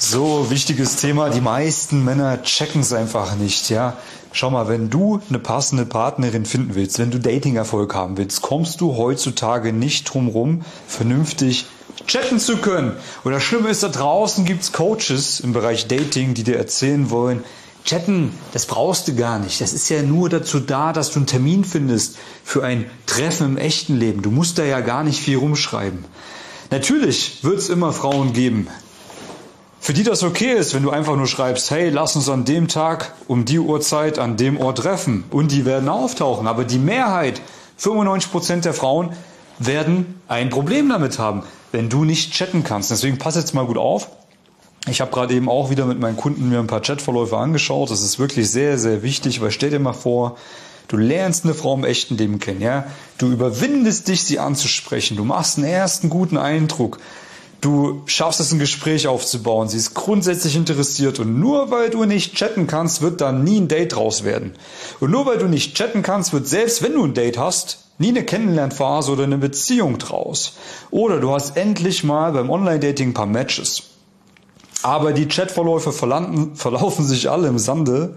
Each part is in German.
So, wichtiges Thema. Die meisten Männer checken es einfach nicht, ja. Schau mal, wenn du eine passende Partnerin finden willst, wenn du Dating-Erfolg haben willst, kommst du heutzutage nicht drum rum, vernünftig chatten zu können. Und das Schlimme ist, da draußen gibt's Coaches im Bereich Dating, die dir erzählen wollen, chatten, das brauchst du gar nicht. Das ist ja nur dazu da, dass du einen Termin findest für ein Treffen im echten Leben. Du musst da ja gar nicht viel rumschreiben. Natürlich wird's immer Frauen geben, für die das okay ist, wenn du einfach nur schreibst, hey, lass uns an dem Tag um die Uhrzeit an dem Ort treffen. Und die werden auftauchen. Aber die Mehrheit, 95% der Frauen, werden ein Problem damit haben, wenn du nicht chatten kannst. Deswegen pass jetzt mal gut auf. Ich habe gerade eben auch wieder mit meinen Kunden mir ein paar Chatverläufe angeschaut. Das ist wirklich sehr, sehr wichtig, weil stell dir mal vor, du lernst eine Frau im echten Leben kennen, ja? Du überwindest dich, sie anzusprechen. Du machst einen ersten guten Eindruck. Du schaffst es, ein Gespräch aufzubauen. Sie ist grundsätzlich interessiert. Und nur weil du nicht chatten kannst, wird da nie ein Date draus werden. Und nur weil du nicht chatten kannst, wird selbst wenn du ein Date hast, nie eine Kennenlernphase oder eine Beziehung draus. Oder du hast endlich mal beim Online-Dating ein paar Matches. Aber die Chatverläufe verlaufen sich alle im Sande,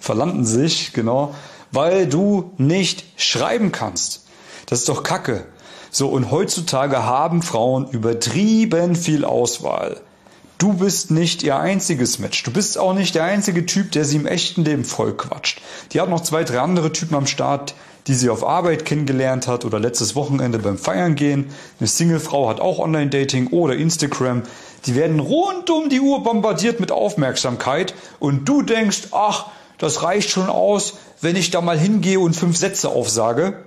genau, weil du nicht schreiben kannst. Das ist doch Kacke. So, und heutzutage haben Frauen übertrieben viel Auswahl. Du bist nicht ihr einziges Match. Du bist auch nicht der einzige Typ, der sie im echten Leben voll quatscht. Die hat noch 2, 3 andere Typen am Start, die sie auf Arbeit kennengelernt hat oder letztes Wochenende beim Feiern gehen. Eine Singlefrau hat auch Online-Dating oder Instagram. Die werden rund um die Uhr bombardiert mit Aufmerksamkeit und du denkst, ach, das reicht schon aus, wenn ich da mal hingehe und 5 Sätze aufsage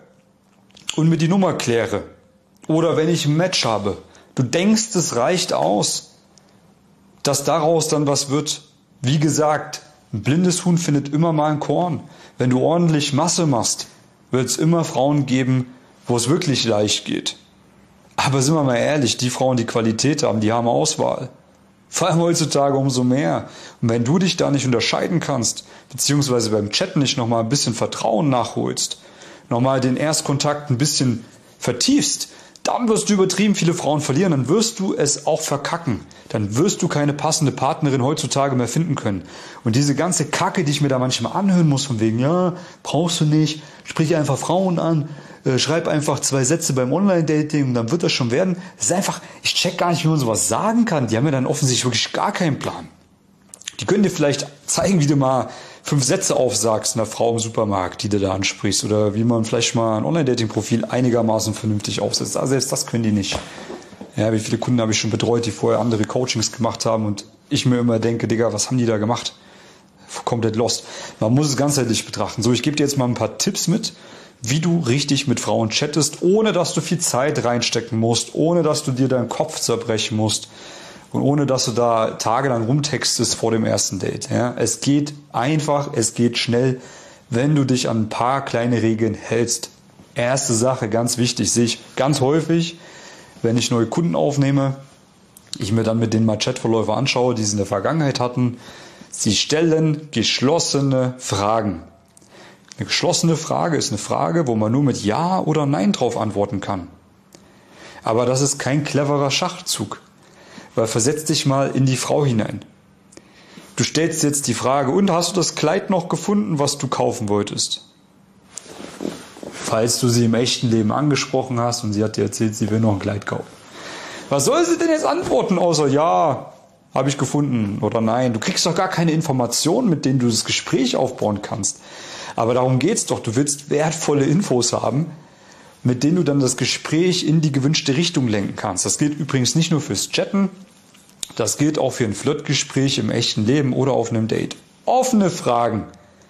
und mir die Nummer kläre. Oder wenn ich ein Match habe. Du denkst, es reicht aus, dass daraus dann was wird. Wie gesagt, ein blindes Huhn findet immer mal ein Korn. Wenn du ordentlich Masse machst, wird es immer Frauen geben, wo es wirklich leicht geht. Aber sind wir mal ehrlich, die Frauen, die Qualität haben, die haben Auswahl. Vor allem heutzutage umso mehr. Und wenn du dich da nicht unterscheiden kannst, beziehungsweise beim Chat nicht nochmal ein bisschen Vertrauen nachholst, nochmal den Erstkontakt ein bisschen vertiefst, dann wirst du übertrieben viele Frauen verlieren, dann wirst du es auch verkacken. Dann wirst du keine passende Partnerin heutzutage mehr finden können. Und diese ganze Kacke, die ich mir da manchmal anhören muss, von wegen, ja, brauchst du nicht, sprich einfach Frauen an, schreib einfach 2 Sätze beim Online-Dating und dann wird das schon werden. Das ist einfach, ich check gar nicht, wie man sowas sagen kann. Die haben ja dann offensichtlich wirklich gar keinen Plan. Die können dir vielleicht zeigen, wie du mal 5 Sätze aufsagst einer Frau im Supermarkt, die du da ansprichst. Oder wie man vielleicht mal ein Online-Dating-Profil einigermaßen vernünftig aufsetzt. Also selbst das können die nicht. Ja, wie viele Kunden habe ich schon betreut, die vorher andere Coachings gemacht haben und ich mir immer denke, Digga, was haben die da gemacht? Komplett lost. Man muss es ganzheitlich betrachten. So, ich gebe dir jetzt mal ein paar Tipps mit, wie du richtig mit Frauen chattest, ohne dass du viel Zeit reinstecken musst, ohne dass du dir deinen Kopf zerbrechen musst. Und ohne, dass du da tagelang rumtextest vor dem ersten Date. Ja? Es geht einfach, es geht schnell, wenn du dich an ein paar kleine Regeln hältst. Erste Sache, ganz wichtig, sehe ich ganz häufig, wenn ich neue Kunden aufnehme, ich mir dann mit denen mal Chatverläufe anschaue, die sie in der Vergangenheit hatten. Sie stellen geschlossene Fragen. Eine geschlossene Frage ist eine Frage, wo man nur mit Ja oder Nein drauf antworten kann. Aber das ist kein cleverer Schachzug. Weil versetz dich mal in die Frau hinein. Du stellst jetzt die Frage, und hast du das Kleid noch gefunden, was du kaufen wolltest? Falls du sie im echten Leben angesprochen hast und sie hat dir erzählt, sie will noch ein Kleid kaufen. Was soll sie denn jetzt antworten, außer ja, habe ich gefunden oder nein? Du kriegst doch gar keine Informationen, mit denen du das Gespräch aufbauen kannst. Aber darum geht's doch, du willst wertvolle Infos haben, mit denen du dann das Gespräch in die gewünschte Richtung lenken kannst. Das gilt übrigens nicht nur fürs Chatten, das gilt auch für ein Flirtgespräch im echten Leben oder auf einem Date. Offene Fragen.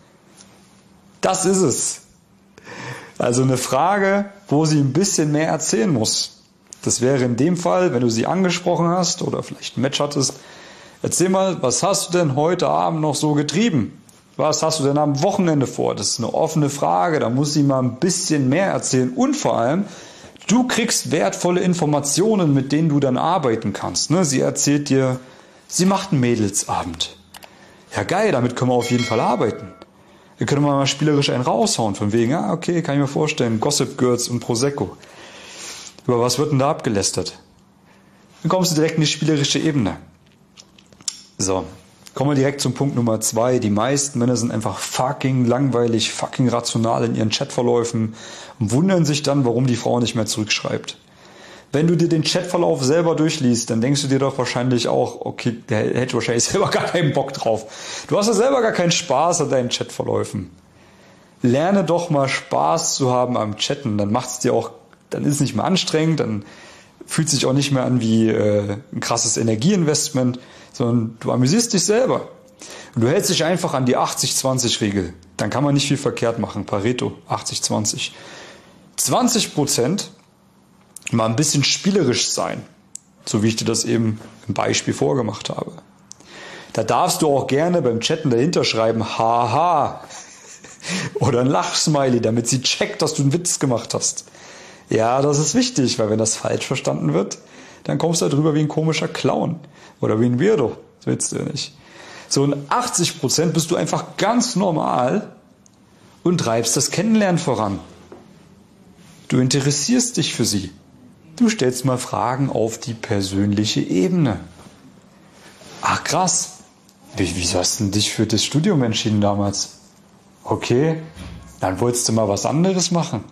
Das ist es. Also eine Frage, wo sie ein bisschen mehr erzählen muss. Das wäre in dem Fall, wenn du sie angesprochen hast oder vielleicht ein Match hattest, erzähl mal, was hast du denn heute Abend noch so getrieben? Was hast du denn am Wochenende vor? Das ist eine offene Frage, da muss sie mal ein bisschen mehr erzählen. Und vor allem, du kriegst wertvolle Informationen, mit denen du dann arbeiten kannst. Sie erzählt dir, sie macht einen Mädelsabend. Ja geil, damit können wir auf jeden Fall arbeiten. Wir können mal spielerisch einen raushauen, von wegen, okay, kann ich mir vorstellen, Gossip Girls und Prosecco. Über was wird denn da abgelästert? Dann kommst du direkt in die spielerische Ebene. So, kommen wir direkt zum Punkt Nummer 2. Die meisten Männer sind einfach fucking langweilig, fucking rational in ihren Chatverläufen und wundern sich dann, warum die Frau nicht mehr zurückschreibt. Wenn du dir den Chatverlauf selber durchliest, dann denkst du dir doch wahrscheinlich auch, okay, der hätte wahrscheinlich selber gar keinen Bock drauf. Du hast ja selber gar keinen Spaß an deinen Chatverläufen. Lerne doch mal Spaß zu haben am Chatten, dann macht's dir auch, dann ist es nicht mehr anstrengend, dann fühlt sich auch nicht mehr an wie ein krasses Energieinvestment, sondern du amüsierst dich selber. Und du hältst dich einfach an die 80-20-Regel. Dann kann man nicht viel verkehrt machen. Pareto, 80-20. 20% mal ein bisschen spielerisch sein, so wie ich dir das eben im Beispiel vorgemacht habe. Da darfst du auch gerne beim Chatten dahinter schreiben, haha, oder ein Lachsmiley, damit sie checkt, dass du einen Witz gemacht hast. Ja, das ist wichtig, weil wenn das falsch verstanden wird, dann kommst du da drüber wie ein komischer Clown oder wie ein Weirdo. Das willst du ja nicht. So in 80% bist du einfach ganz normal und treibst das Kennenlernen voran. Du interessierst dich für sie. Du stellst mal Fragen auf die persönliche Ebene. Ach krass, wie hast du dich für das Studium entschieden damals? Okay, dann wolltest du mal was anderes machen.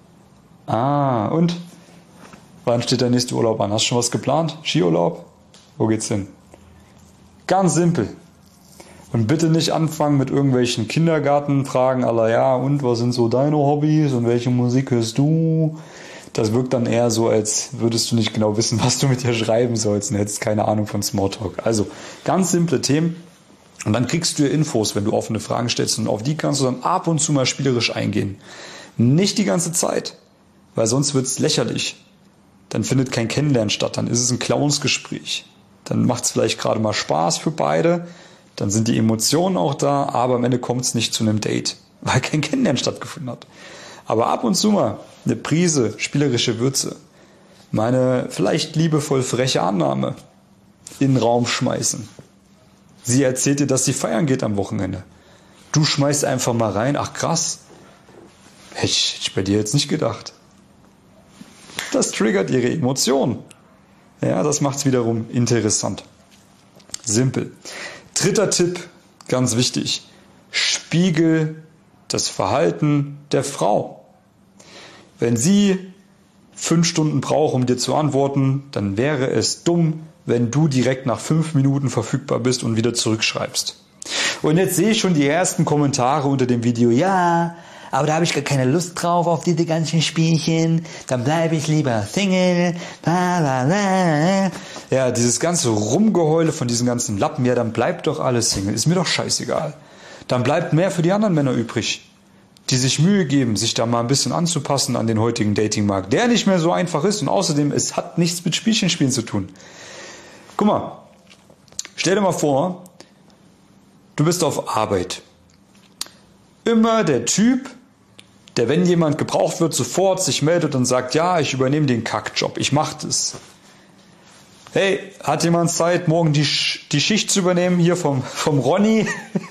Ah, und? Wann steht der nächste Urlaub an? Hast du schon was geplant? Skiurlaub? Wo geht's hin? Ganz simpel. Und bitte nicht anfangen mit irgendwelchen Kindergartenfragen aller ja, und was sind so deine Hobbys und welche Musik hörst du? Das wirkt dann eher so, als würdest du nicht genau wissen, was du mit dir schreiben sollst und hättest keine Ahnung von Smalltalk. Also ganz simple Themen und dann kriegst du Infos, wenn du offene Fragen stellst und auf die kannst du dann ab und zu mal spielerisch eingehen. Nicht die ganze Zeit, weil sonst wird's lächerlich. Dann findet kein Kennenlernen statt, dann ist es ein Clownsgespräch. Dann macht's vielleicht gerade mal Spaß für beide, dann sind die Emotionen auch da, aber am Ende kommt's nicht zu einem Date, weil kein Kennenlernen stattgefunden hat. Aber ab und zu mal eine Prise spielerische Würze, meine vielleicht liebevoll freche Annahme in den Raum schmeißen. Sie erzählt dir, dass sie feiern geht am Wochenende. Du schmeißt einfach mal rein, ach krass, hätte ich bei dir jetzt nicht gedacht. Das triggert ihre Emotionen. Ja, das macht's wiederum interessant. Simpel. 3. Tipp, ganz wichtig. Spiegel das Verhalten der Frau. Wenn sie 5 Stunden braucht, um dir zu antworten, dann wäre es dumm, wenn du direkt nach 5 Minuten verfügbar bist und wieder zurückschreibst. Und jetzt sehe ich schon die ersten Kommentare unter dem Video. Ja, aber da habe ich gar keine Lust drauf auf diese ganzen Spielchen. Dann bleibe ich lieber Single. Ja, dieses ganze Rumgeheule von diesen ganzen Lappen. Ja, dann bleibt doch alles Single. Ist mir doch scheißegal. Dann bleibt mehr für die anderen Männer übrig, die sich Mühe geben, sich da mal ein bisschen anzupassen an den heutigen Datingmarkt, der nicht mehr so einfach ist und außerdem, es hat nichts mit Spielchenspielen zu tun. Guck mal, stell dir mal vor, du bist auf Arbeit. Immer der Typ, der, wenn jemand gebraucht wird, sofort sich meldet und sagt, ja, ich übernehme den Kackjob, ich mach das. Hey, hat jemand Zeit, morgen die Schicht zu übernehmen, hier vom Ronny?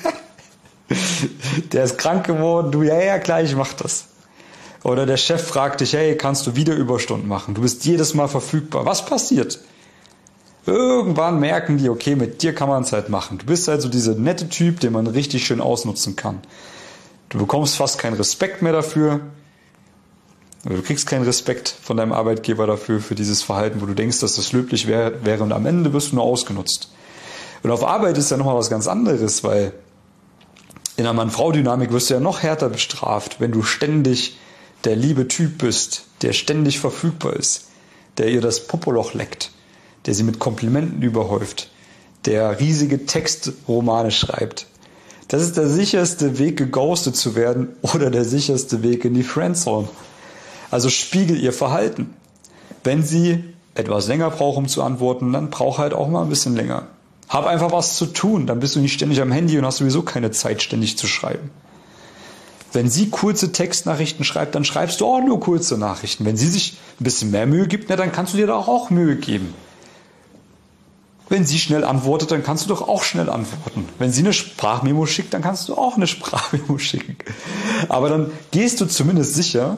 Der ist krank geworden, du, ja, klar, ich mach das. Oder der Chef fragt dich, hey, kannst du wieder Überstunden machen? Du bist jedes Mal verfügbar. Was passiert? Irgendwann merken die, okay, mit dir kann man es halt machen. Du bist also dieser nette Typ, den man richtig schön ausnutzen kann. Du bekommst fast keinen Respekt mehr dafür. Du kriegst keinen Respekt von deinem Arbeitgeber dafür, für dieses Verhalten, wo du denkst, dass das löblich wäre und am Ende wirst du nur ausgenutzt. Und auf Arbeit ist ja nochmal was ganz anderes, weil in einer Mann-Frau-Dynamik wirst du ja noch härter bestraft, wenn du ständig der liebe Typ bist, der ständig verfügbar ist, der ihr das Popoloch leckt, der sie mit Komplimenten überhäuft, der riesige Textromane schreibt. Das ist der sicherste Weg, geghostet zu werden oder der sicherste Weg in die Friendzone. Also spiegel ihr Verhalten. Wenn sie etwas länger braucht, um zu antworten, dann brauch halt auch mal ein bisschen länger. Hab einfach was zu tun, dann bist du nicht ständig am Handy und hast sowieso keine Zeit, ständig zu schreiben. Wenn sie kurze Textnachrichten schreibt, dann schreibst du auch nur kurze Nachrichten. Wenn sie sich ein bisschen mehr Mühe gibt, na, dann kannst du dir da auch Mühe geben. Wenn sie schnell antwortet, dann kannst du doch auch schnell antworten. Wenn sie eine Sprachmemo schickt, dann kannst du auch eine Sprachmemo schicken. Aber dann gehst du zumindest sicher,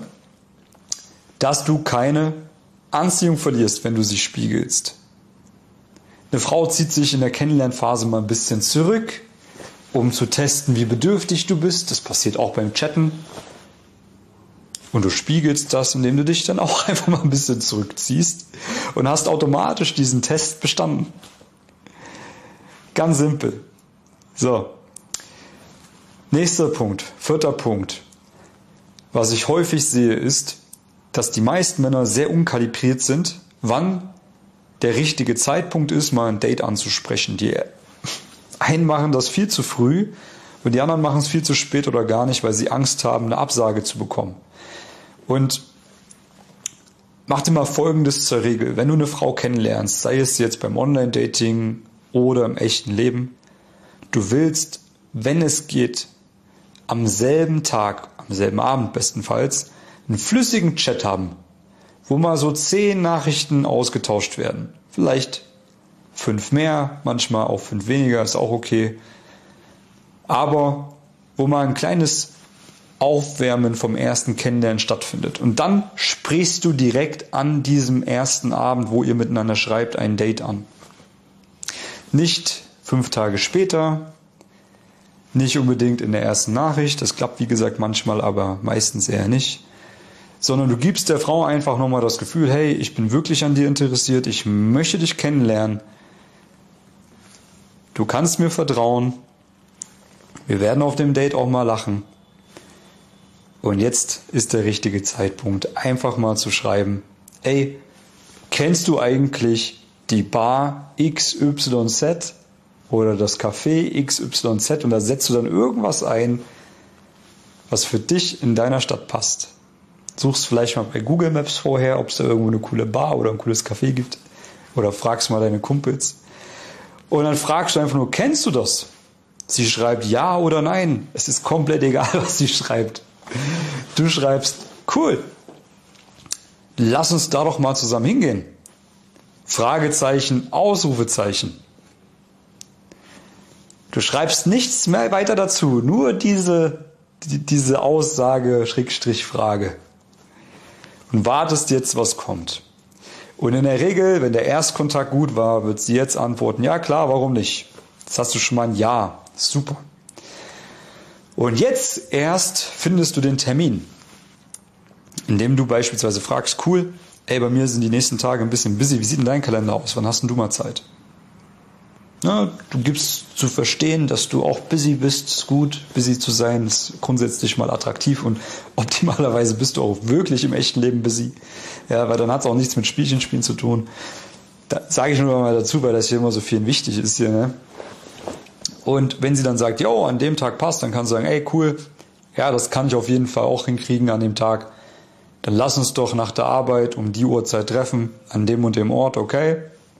dass du keine Anziehung verlierst, wenn du sie spiegelst. Eine Frau zieht sich in der Kennenlernphase mal ein bisschen zurück, um zu testen, wie bedürftig du bist. Das passiert auch beim Chatten. Und du spiegelst das, indem du dich dann auch einfach mal ein bisschen zurückziehst und hast automatisch diesen Test bestanden. Ganz simpel. So. Nächster Punkt, 4. Punkt. Was ich häufig sehe, ist, dass die meisten Männer sehr unkalibriert sind, wann der richtige Zeitpunkt ist, mal ein Date anzusprechen. Die einen machen das viel zu früh und die anderen machen es viel zu spät oder gar nicht, weil sie Angst haben, eine Absage zu bekommen. Und mach dir mal Folgendes zur Regel. Wenn du eine Frau kennenlernst, sei es jetzt beim Online-Dating oder im echten Leben, du willst, wenn es geht, am selben Tag, am selben Abend bestenfalls, einen flüssigen Chat haben, wo mal so 10 Nachrichten ausgetauscht werden. Vielleicht 5 mehr, manchmal auch 5 weniger, ist auch okay. Aber wo mal ein kleines Aufwärmen vom ersten Kennenlernen stattfindet. Und dann sprichst du direkt an diesem ersten Abend, wo ihr miteinander schreibt, ein Date an. Nicht 5 Tage später, nicht unbedingt in der ersten Nachricht, das klappt wie gesagt manchmal, aber meistens eher nicht, sondern du gibst der Frau einfach nochmal das Gefühl, hey, ich bin wirklich an dir interessiert, ich möchte dich kennenlernen, du kannst mir vertrauen, wir werden auf dem Date auch mal lachen und jetzt ist der richtige Zeitpunkt, einfach mal zu schreiben, ey, kennst du eigentlich die Bar XYZ? Oder das Café XYZ und da setzt du dann irgendwas ein, was für dich in deiner Stadt passt. Suchst vielleicht mal bei Google Maps vorher, ob es da irgendwo eine coole Bar oder ein cooles Café gibt. Oder fragst mal deine Kumpels. Und dann fragst du einfach nur, kennst du das? Sie schreibt ja oder nein. Es ist komplett egal, was sie schreibt. Du schreibst, cool, lass uns da doch mal zusammen hingehen. Fragezeichen, Ausrufezeichen. Du schreibst nichts mehr weiter dazu, nur diese Aussage, Frage. Und wartest jetzt, was kommt. Und in der Regel, wenn der Erstkontakt gut war, wird sie jetzt antworten, ja klar, warum nicht? Jetzt hast du schon mal ein Ja, super. Und jetzt erst findest du den Termin, indem du beispielsweise fragst, cool, ey, bei mir sind die nächsten Tage ein bisschen busy, wie sieht denn dein Kalender aus, wann hast denn du mal Zeit? Na, du gibst zu verstehen, dass du auch busy bist, ist gut, busy zu sein, ist grundsätzlich mal attraktiv und optimalerweise bist du auch wirklich im echten Leben busy. Ja, weil dann hat es auch nichts mit Spielchenspielen zu tun. Da sage ich nur mal dazu, weil das hier immer so viel wichtig ist hier, ne? Und wenn sie dann sagt, jo, an dem Tag passt, dann kannst du sagen, ey, cool, ja, das kann ich auf jeden Fall auch hinkriegen an dem Tag. Dann lass uns doch nach der Arbeit um die Uhrzeit treffen, an dem und dem Ort, okay?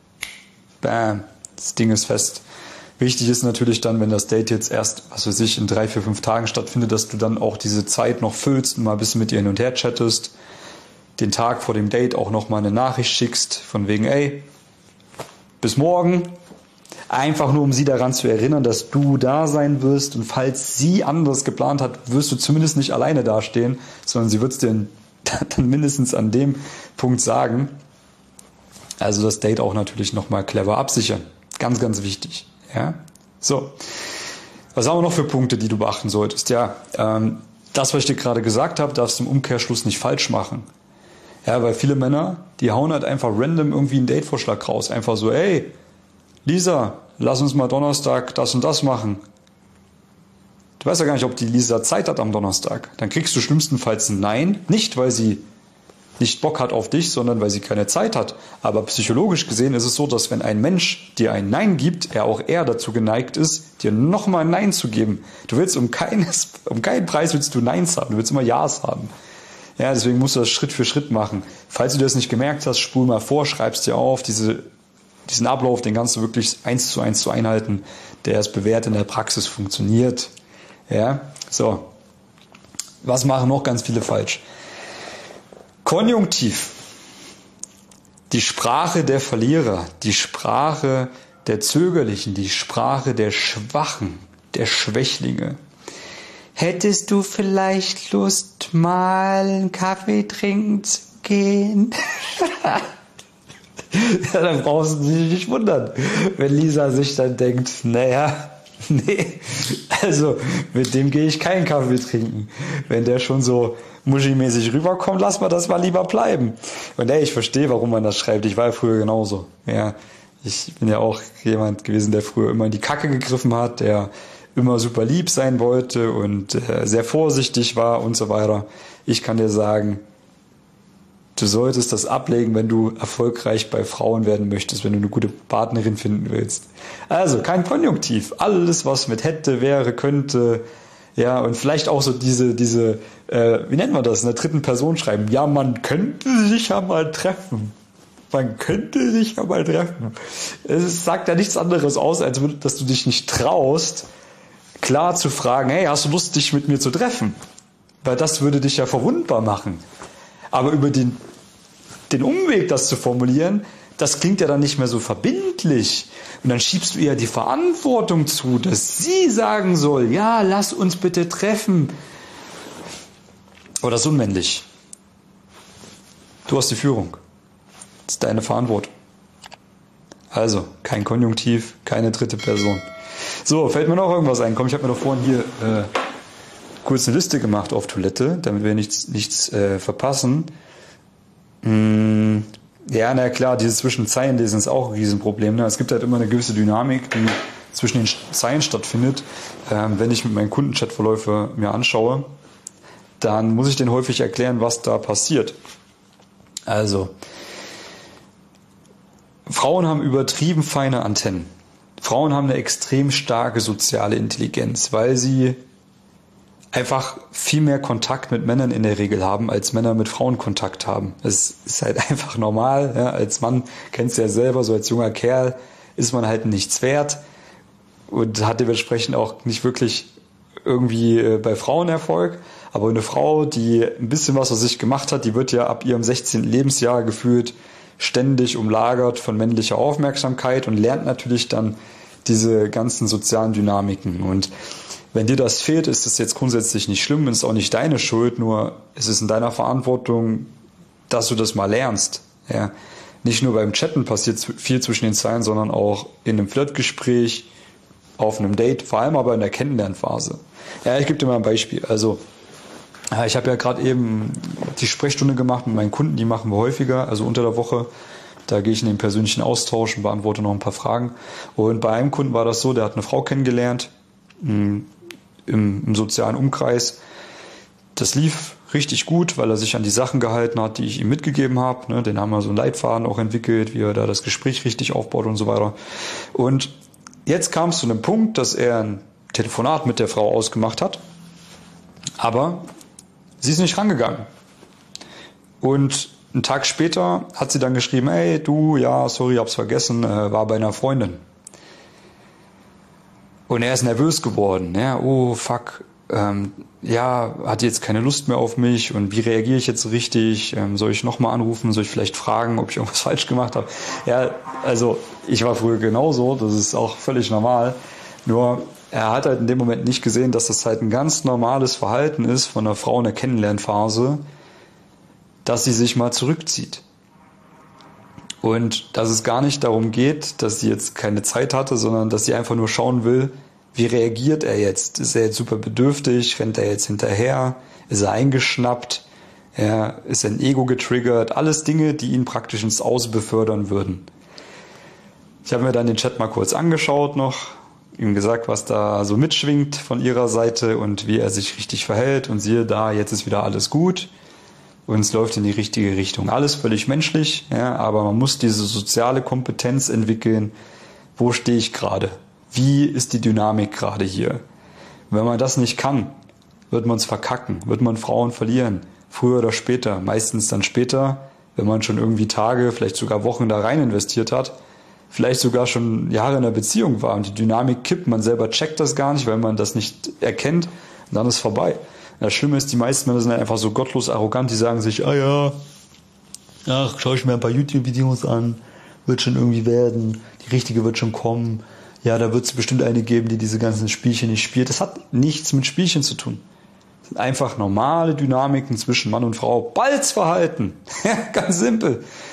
Bam. Das Ding ist fest. Wichtig ist natürlich dann, wenn das Date jetzt erst, was weiß ich, in 3, 4, 5 Tagen stattfindet, dass du dann auch diese Zeit noch füllst und mal ein bisschen mit ihr hin und her chattest. Den Tag vor dem Date auch nochmal eine Nachricht schickst, von wegen, ey, bis morgen. Einfach nur, um sie daran zu erinnern, dass du da sein wirst. Und falls sie anderes geplant hat, wirst du zumindest nicht alleine dastehen, sondern sie wird es dir dann mindestens an dem Punkt sagen. Also das Date auch natürlich nochmal clever absichern. Ganz, ganz wichtig. Ja? So. Was haben wir noch für Punkte, die du beachten solltest? Ja, das, was ich dir gerade gesagt habe, darfst du im Umkehrschluss nicht falsch machen. Ja, weil viele Männer, die hauen halt einfach random irgendwie einen Datevorschlag raus. Einfach so, ey, Lisa, lass uns mal Donnerstag das und das machen. Du weißt ja gar nicht, ob die Lisa Zeit hat am Donnerstag. Dann kriegst du schlimmstenfalls ein Nein. Nicht, weil sie nicht Bock hat auf dich, sondern weil sie keine Zeit hat. Aber psychologisch gesehen ist es so, dass wenn ein Mensch dir ein Nein gibt, er auch eher dazu geneigt ist, dir nochmal ein Nein zu geben. Du willst um keinen Preis willst du Neins haben, du willst immer Ja's haben. Ja, deswegen musst du das Schritt für Schritt machen. Falls du das nicht gemerkt hast, spul mal vor, schreibst dir auf, diesen Ablauf, den kannst du wirklich 1:1 zu einhalten, der ist bewährt in der Praxis funktioniert. Ja, so. Was machen noch ganz viele falsch? Konjunktiv. Die Sprache der Verlierer, die Sprache der Zögerlichen, die Sprache der Schwachen, der Schwächlinge. Hättest du vielleicht Lust, mal einen Kaffee trinken zu gehen? Ja, dann brauchst du dich nicht wundern, wenn Lisa sich dann denkt, naja, nee, also mit dem gehe ich keinen Kaffee trinken. Wenn der schon so muschimäßig rüberkommt, lass mal das mal lieber bleiben. Und ich verstehe, warum man das schreibt. Ich war ja früher genauso. Ja, ich bin ja auch jemand gewesen, der früher immer in die Kacke gegriffen hat, der immer super lieb sein wollte und sehr vorsichtig war und so weiter. Ich kann dir sagen, du solltest das ablegen, wenn du erfolgreich bei Frauen werden möchtest, wenn du eine gute Partnerin finden willst. Also kein Konjunktiv. Alles, was mit hätte, wäre, könnte, ja, und vielleicht auch so diese, wie nennt man das, in der dritten Person schreiben. Ja, man könnte sich ja mal treffen. Man könnte sich ja mal treffen. Es sagt ja nichts anderes aus, als dass du dich nicht traust, klar zu fragen, hey, hast du Lust, dich mit mir zu treffen? Weil das würde dich ja verwundbar machen. Aber über den Umweg, das zu formulieren, das klingt ja dann nicht mehr so verbindlich. Und dann schiebst du ihr die Verantwortung zu, dass sie sagen soll, ja, lass uns bitte treffen. Aber das ist unmännlich. Du hast die Führung. Das ist deine Verantwortung. Also, kein Konjunktiv, keine dritte Person. So, fällt mir noch irgendwas ein? Komm, ich habe mir doch vorhin hier kurz eine Liste gemacht auf Toilette, damit wir nichts verpassen. Ja, na klar, dieses Zwischen-Zeilen-Lesen ist auch ein Riesenproblem. Ne? Es gibt halt immer eine gewisse Dynamik, die zwischen den Zeilen stattfindet. Wenn ich mit meinen Kundenchatverläufe mir anschaue, dann muss ich denen häufig erklären, was da passiert. Also, Frauen haben übertrieben feine Antennen. Frauen haben eine extrem starke soziale Intelligenz, weil sie einfach viel mehr Kontakt mit Männern in der Regel haben, als Männer mit Frauen Kontakt haben. Das ist halt einfach normal. Ja. Als Mann, kennst du ja selber, so als junger Kerl ist man halt nichts wert und hat dementsprechend auch nicht wirklich irgendwie bei Frauen Erfolg. Aber eine Frau, die ein bisschen was aus sich gemacht hat, die wird ja ab ihrem 16. Lebensjahr gefühlt ständig umlagert von männlicher Aufmerksamkeit und lernt natürlich dann diese ganzen sozialen Dynamiken. Und wenn dir das fehlt, ist das jetzt grundsätzlich nicht schlimm, es ist auch nicht deine Schuld, nur es ist in deiner Verantwortung, dass du das mal lernst. Ja. Nicht nur beim Chatten passiert viel zwischen den Zeilen, sondern auch in einem Flirtgespräch, auf einem Date, vor allem aber in der Kennenlernphase. Ja, ich gebe dir mal ein Beispiel. Also, ich habe ja gerade eben die Sprechstunde gemacht mit meinen Kunden, die machen wir häufiger, also unter der Woche. Da gehe ich in den persönlichen Austausch und beantworte noch ein paar Fragen. Und bei einem Kunden war das so, der hat eine Frau kennengelernt, im sozialen Umkreis. Das lief richtig gut, weil er sich an die Sachen gehalten hat, die ich ihm mitgegeben habe. Den haben wir so einen Leitfaden auch entwickelt, wie er da das Gespräch richtig aufbaut und so weiter. Und jetzt kam es zu einem Punkt, dass er ein Telefonat mit der Frau ausgemacht hat, aber sie ist nicht rangegangen. Und einen Tag später hat sie dann geschrieben, hey, du, ja, sorry, hab's vergessen, war bei einer Freundin. Und er ist nervös geworden. Ja, oh, fuck, ja, hat jetzt keine Lust mehr auf mich und wie reagiere ich jetzt richtig? Soll ich nochmal anrufen? Soll ich vielleicht fragen, ob ich irgendwas falsch gemacht habe? Ja, also ich war früher genauso, das ist auch völlig normal. Nur er hat halt in dem Moment nicht gesehen, dass das halt ein ganz normales Verhalten ist von einer Frau in der Kennenlernphase, dass sie sich mal zurückzieht. Und dass es gar nicht darum geht, dass sie jetzt keine Zeit hatte, sondern dass sie einfach nur schauen will, wie reagiert er jetzt? Ist er jetzt super bedürftig? Rennt er jetzt hinterher? Ist er eingeschnappt? Ja, ist sein Ego getriggert? Alles Dinge, die ihn praktisch ins Aus befördern würden. Ich habe mir dann den Chat mal kurz angeschaut noch, ihm gesagt, was da so mitschwingt von ihrer Seite und wie er sich richtig verhält. Und siehe da, jetzt ist wieder alles gut. Und es läuft in die richtige Richtung. Alles völlig menschlich, ja, aber man muss diese soziale Kompetenz entwickeln. Wo stehe ich gerade? Wie ist die Dynamik gerade hier? Wenn man das nicht kann, wird man es verkacken, wird man Frauen verlieren. Früher oder später, meistens dann später, wenn man schon irgendwie Tage, vielleicht sogar Wochen da rein investiert hat, vielleicht sogar schon Jahre in einer Beziehung war und die Dynamik kippt, man selber checkt das gar nicht, weil man das nicht erkennt und dann ist vorbei. Das Schlimme ist, die meisten Männer sind einfach so gottlos arrogant, die sagen sich, ah ja, ach, schau ich mir ein paar YouTube-Videos an, wird schon irgendwie werden, die richtige wird schon kommen, ja, da wird es bestimmt eine geben, die diese ganzen Spielchen nicht spielt. Das hat nichts mit Spielchen zu tun. Das sind einfach normale Dynamiken zwischen Mann und Frau. Balzverhalten, ja, ganz simpel.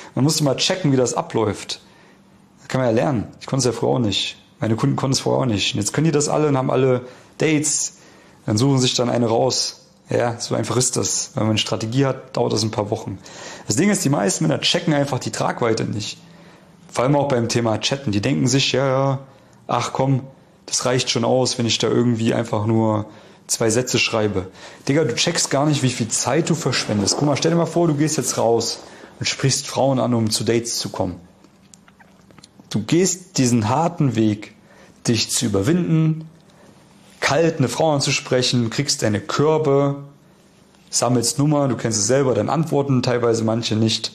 Man musste mal checken, wie das abläuft. Das kann man ja lernen. Ich konnte es ja früher auch nicht. Meine Kunden konnten es vorher auch nicht. Und jetzt können die das alle und haben alle Dates. Dann suchen sich dann eine raus. Ja, so einfach ist das. Wenn man eine Strategie hat, dauert das ein paar Wochen. Das Ding ist, die meisten Männer checken einfach die Tragweite nicht. Vor allem auch beim Thema Chatten. Die denken sich, ja, ach komm, das reicht schon aus, wenn ich da irgendwie einfach nur 2 Sätze schreibe. Digga, du checkst gar nicht, wie viel Zeit du verschwendest. Guck mal, stell dir mal vor, du gehst jetzt raus und sprichst Frauen an, um zu Dates zu kommen. Du gehst diesen harten Weg, dich zu überwinden, kalt eine Frau anzusprechen, kriegst deine Körbe, sammelst Nummer, du kennst es selber, dann antworten teilweise manche nicht.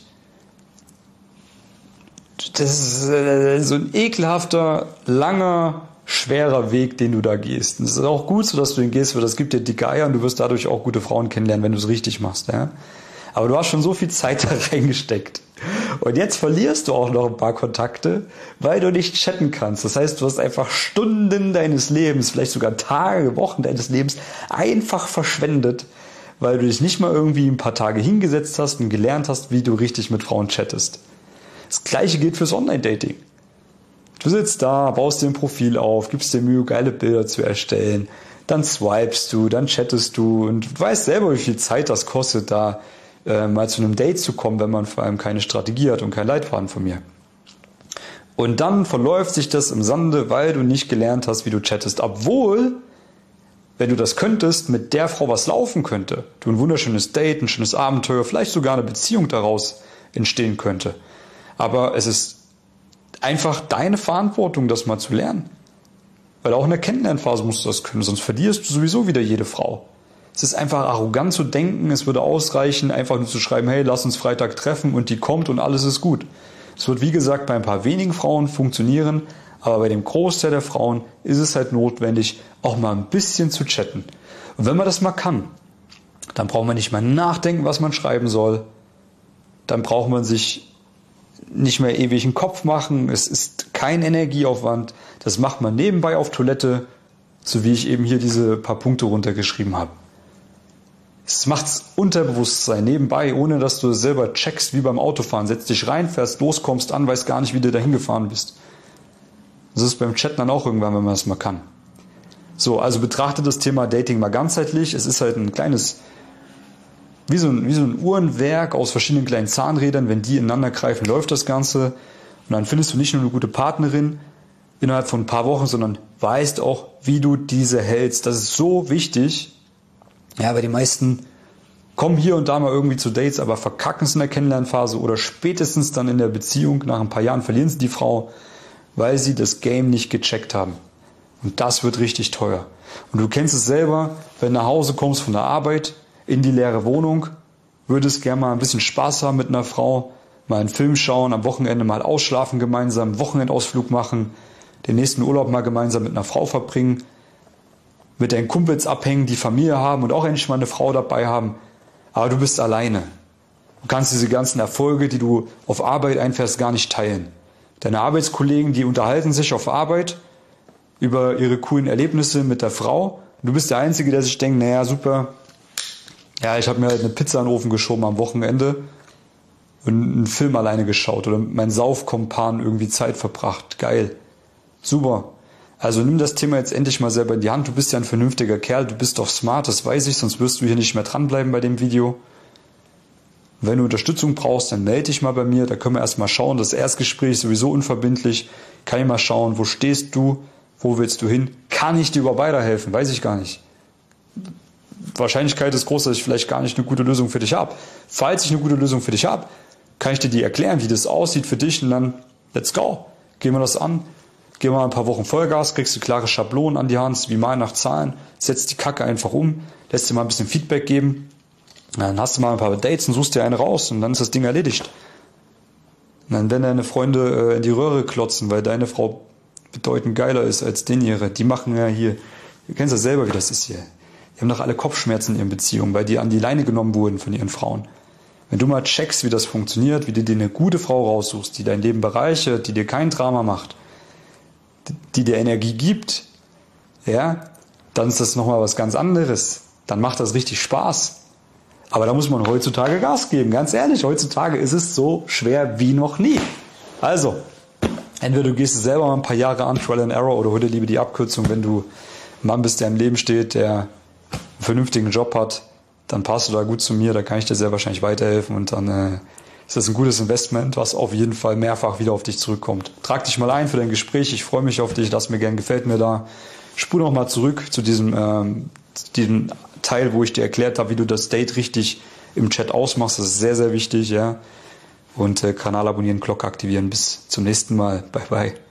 Das ist so ein ekelhafter, langer, schwerer Weg, den du da gehst. Und es ist auch gut so, dass du den gehst, weil das gibt dir dicke Eier und du wirst dadurch auch gute Frauen kennenlernen, wenn du es richtig machst. Ja? Aber du hast schon so viel Zeit da reingesteckt. Und jetzt verlierst du auch noch ein paar Kontakte, weil du nicht chatten kannst. Das heißt, du hast einfach Stunden deines Lebens, vielleicht sogar Tage, Wochen deines Lebens einfach verschwendet, weil du dich nicht mal irgendwie ein paar Tage hingesetzt hast und gelernt hast, wie du richtig mit Frauen chattest. Das Gleiche gilt fürs Online-Dating. Du sitzt da, baust dir ein Profil auf, gibst dir Mühe, geile Bilder zu erstellen, dann swipest du, dann chattest du und du weißt selber, wie viel Zeit das kostet, da mal zu einem Date zu kommen, wenn man vor allem keine Strategie hat und keinen Leitfaden von mir. Und dann verläuft sich das im Sande, weil du nicht gelernt hast, wie du chattest. Obwohl, wenn du das könntest, mit der Frau was laufen könnte, du ein wunderschönes Date, ein schönes Abenteuer, vielleicht sogar eine Beziehung daraus entstehen könnte. Aber es ist einfach deine Verantwortung, das mal zu lernen. Weil auch in der Kennenlernphase musst du das können, sonst verlierst du sowieso wieder jede Frau. Es ist einfach arrogant zu denken, es würde ausreichen, einfach nur zu schreiben, hey, lass uns Freitag treffen und die kommt und alles ist gut. Es wird wie gesagt bei ein paar wenigen Frauen funktionieren, aber bei dem Großteil der Frauen ist es halt notwendig, auch mal ein bisschen zu chatten. Und wenn man das mal kann, dann braucht man nicht mal nachdenken, was man schreiben soll. Dann braucht man sich nicht mehr ewig einen Kopf machen. Es ist kein Energieaufwand. Das macht man nebenbei auf Toilette, so wie ich eben hier diese paar Punkte runtergeschrieben habe. Es macht's Unterbewusstsein nebenbei, ohne dass du es selber checkst, wie beim Autofahren. Setzt dich rein, fährst los, kommst an, weißt gar nicht, wie du dahin gefahren bist. Das ist beim Chatten dann auch irgendwann, wenn man das mal kann. So, also betrachte das Thema Dating mal ganzheitlich. Es ist halt ein kleines, wie so ein Uhrenwerk aus verschiedenen kleinen Zahnrädern. Wenn die ineinander greifen, läuft das Ganze. Und dann findest du nicht nur eine gute Partnerin innerhalb von ein paar Wochen, sondern weißt auch, wie du diese hältst. Das ist so wichtig. Ja, weil die meisten kommen hier und da mal irgendwie zu Dates, aber verkacken es in der Kennenlernphase oder spätestens dann in der Beziehung. Nach ein paar Jahren verlieren sie die Frau, weil sie das Game nicht gecheckt haben. Und das wird richtig teuer. Und du kennst es selber, wenn du nach Hause kommst von der Arbeit in die leere Wohnung, würdest gerne mal ein bisschen Spaß haben mit einer Frau, mal einen Film schauen, am Wochenende mal ausschlafen gemeinsam, einen Wochenendausflug machen, den nächsten Urlaub mal gemeinsam mit einer Frau verbringen, mit deinen Kumpels abhängen, die Familie haben und auch endlich mal eine Frau dabei haben. Aber du bist alleine. Du kannst diese ganzen Erfolge, die du auf Arbeit einfährst, gar nicht teilen. Deine Arbeitskollegen, die unterhalten sich auf Arbeit über ihre coolen Erlebnisse mit der Frau. Du bist der Einzige, der sich denkt, naja, super, ja, ich habe mir halt eine Pizza in den Ofen geschoben am Wochenende und einen Film alleine geschaut oder mit meinen Saufkumpan irgendwie Zeit verbracht. Geil. Super. Also nimm das Thema jetzt endlich mal selber in die Hand. Du bist ja ein vernünftiger Kerl, du bist doch smart, das weiß ich, sonst wirst du hier nicht mehr dranbleiben bei dem Video. Wenn du Unterstützung brauchst, dann melde dich mal bei mir, da können wir erstmal schauen. Das Erstgespräch ist sowieso unverbindlich. Kann ich mal schauen, wo stehst du, wo willst du hin? Kann ich dir überhaupt weiterhelfen? Weiß ich gar nicht. Wahrscheinlichkeit ist groß, dass ich vielleicht gar nicht eine gute Lösung für dich habe. Falls ich eine gute Lösung für dich habe, kann ich dir die erklären, wie das aussieht für dich und dann let's go. Gehen wir das an. Geh mal ein paar Wochen Vollgas, kriegst du klare Schablonen an die Hand, wie mal nach Zahlen, setzt die Kacke einfach um, lässt dir mal ein bisschen Feedback geben, dann hast du mal ein paar Dates und suchst dir eine raus und dann ist das Ding erledigt. Und dann werden deine Freunde in die Röhre klotzen, weil deine Frau bedeutend geiler ist als den ihre. Die machen ja hier, du kennst ja selber, wie das ist hier. Die haben doch alle Kopfschmerzen in ihren Beziehungen, weil die an die Leine genommen wurden von ihren Frauen. Wenn du mal checkst, wie das funktioniert, wie du dir eine gute Frau raussuchst, die dein Leben bereichert, die dir kein Drama macht, die dir Energie gibt, ja, dann ist das nochmal was ganz anderes. Dann macht das richtig Spaß. Aber da muss man heutzutage Gas geben, ganz ehrlich. Heutzutage ist es so schwer wie noch nie. Also, entweder du gehst selber mal ein paar Jahre an, Trial and Error, oder hol dir lieber die Abkürzung, wenn du ein Mann bist, der im Leben steht, der einen vernünftigen Job hat, dann passt du da gut zu mir, da kann ich dir sehr wahrscheinlich weiterhelfen und dann ist das ein gutes Investment, was auf jeden Fall mehrfach wieder auf dich zurückkommt. Trag dich mal ein für dein Gespräch, ich freue mich auf dich, lass mir gern, gefällt mir da. Spur noch mal zurück zu diesem Teil, wo ich dir erklärt habe, wie du das Date richtig im Chat ausmachst, das ist sehr, sehr wichtig, ja. Und Kanal abonnieren, Glocke aktivieren. Bis zum nächsten Mal. Bye, bye.